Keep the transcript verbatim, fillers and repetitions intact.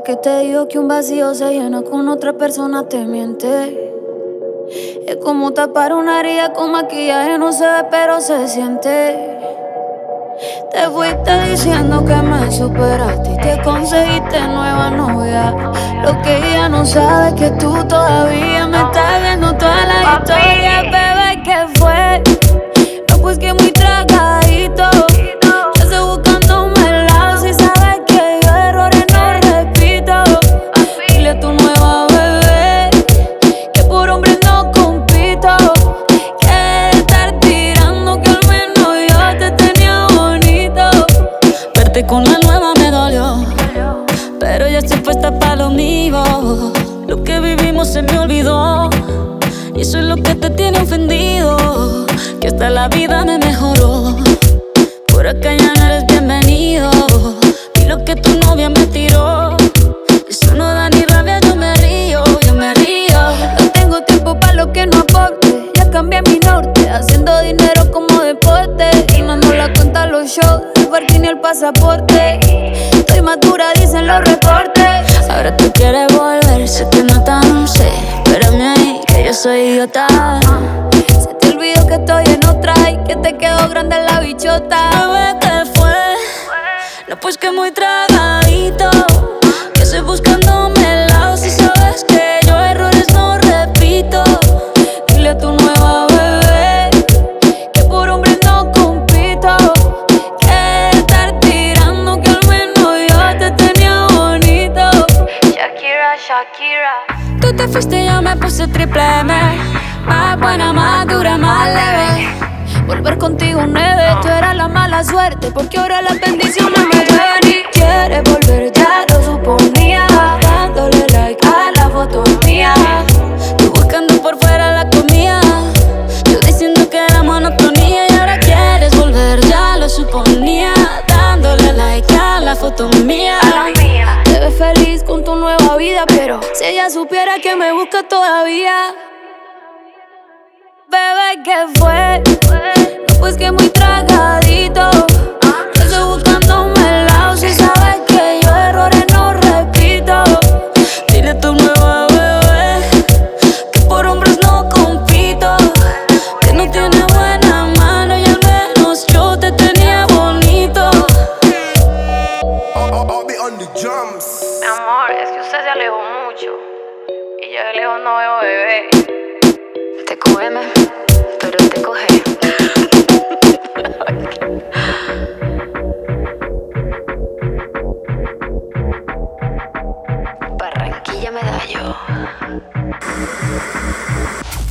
que te digo que un vacío se llena con otra persona te miente. Es como tapar una herida con maquillaje, no se ve pero se siente. Te fuiste diciendo que me superaste y que conseguiste nueva novia. Lo que ella no sabe es que tú todavía me estás viendo toda la historia. Bebé, ¿qué fue? No, pues que muy tragadito. Ya estoy buscándome el lado. Si sabes que yo errores no repito. Dile a tu nueva bebé que por hombre no compito. Que estar tirando que al menos yo te tenía bonito. Verte con la nueva me dolió, pero ya estoy puesta pa' lo mío. Lo que vivimos se me olvidó, y eso es lo que te tiene ofendido. Que hasta la vida me mejoró. Por acá ya no eres bienvenido. Y lo que tu novia me tiró, eso no da ni rabia, yo me río, yo me río. No tengo tiempo pa' lo que no aporte. Ya cambié mi norte, haciendo dinero como deporte. Y no nos la cuenta los shows, el parking y el pasaporte. Estoy madura, dicen los reportes. Ahora tú quieres volver, sé que no tan sé. Espérame ahí, que yo soy idiota. Se te olvidó que estoy en otra y que te quedó grande la bichota. Bebé, ¿qué fue? No, pues que muy tragadito. Que estoy buscándome el lado. Si sabes que yo errores no repito. Dile a tu nueva bebé que por hombre no compito. Que estar tirando que al menos yo te tenía bonito. Shakira, Shakira. Tú te fuiste y yo me puse triple M. Más buena, más dura, más leve. Volver contigo nueve, tú eras la mala suerte, porque ahora las bendiciones me llueven. Y quieres volver, ya lo suponía, dándole like a la foto mía. Tú buscando por fuera la comida, yo diciendo que era monotonía. Y ahora quieres volver, ya lo suponía, dándole like a la foto mía. Te ves feliz con tu nueva vida, pero si ella supiera que me busca todavía. Bebé, ¿qué fue? No, pues que muy tragadito. Yo estoy buscándome el lado. Si sabes que yo errores no repito. Dile a tu nueva bebé que por hombres no compito. Que no tiene buena mano y al menos yo te tenía bonito. I'll, I'll, I'll be on the drums. Mi amor, es que usted se alejó mucho y yo de lejos no veo bebé. Te cógeme, pero te coge. Barranquilla Medallo.